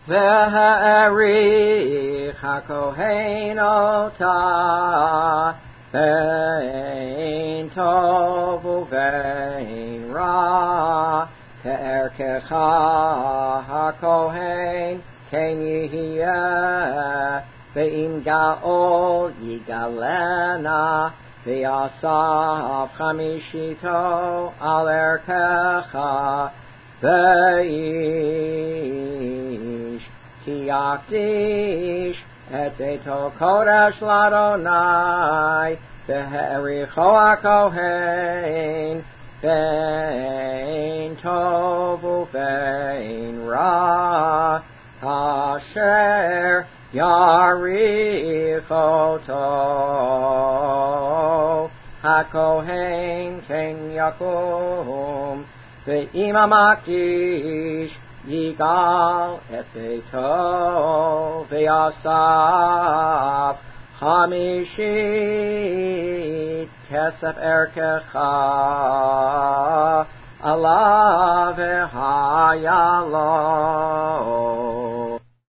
והעריך הכהן אותה בין טוב ובין רע, כערכך הכהן כן יהיה, ואם גאול יגלנה, ויאסף חמישיתו על ערכך, ואיש כי יקדיש את ביתו קודש לאדוני, והעריכו הכהן בין טוב ובין רע, אשר יעריך אותו הכהן כן יקום, ואם המקדיש יגאל את ביתו ויאסף חמישית כסף ערכך עליו והיה לו